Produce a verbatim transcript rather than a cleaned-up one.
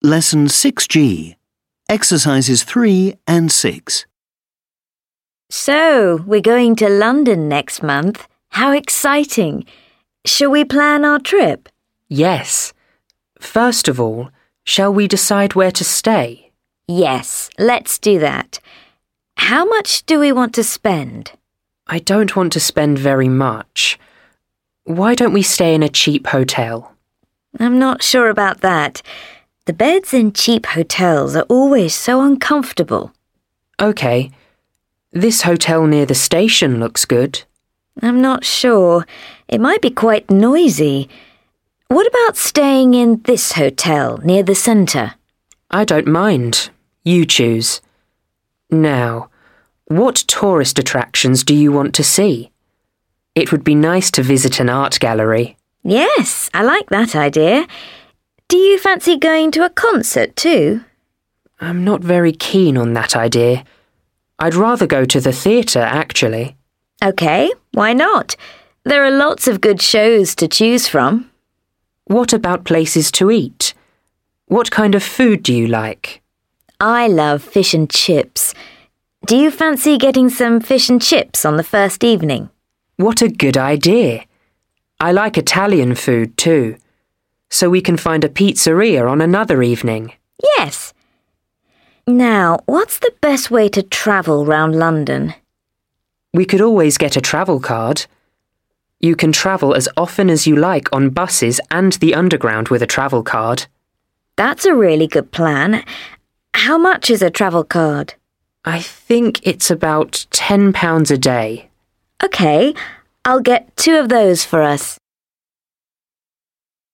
Lesson six G, Exercises three and six. So, we're going to London next month. How exciting! Shall we plan our trip? Yes. First of all, shall we decide where to stay? Yes, let's do that. How much do we want to spend? I don't want to spend very much. Why don't we stay in a cheap hotel? I'm not sure about that. The beds in cheap hotels are always so uncomfortable. OK. This hotel near the station looks good. I'm not sure. It might be quite noisy. What about staying in this hotel near the centre? I don't mind. You choose. Now, what tourist attractions do you want to see? It would be nice to visit an art gallery. Yes, I like that idea. Do you fancy going to a concert too? I'm not very keen on that idea. I'd rather go to the theatre, actually. OK, why not? There are lots of good shows to choose from. What about places to eat? What kind of food do you like? I love fish and chips. Do you fancy getting some fish and chips on the first evening? What a good idea. I like Italian food too. So we can find a pizzeria on another evening. Yes. Now, what's the best way to travel round London? We could always get a travel card. You can travel as often as you like on buses and the underground with a travel card. That's a really good plan. How much is a travel card? I think it's about ten pounds a day. OK, I'll get two of those for us.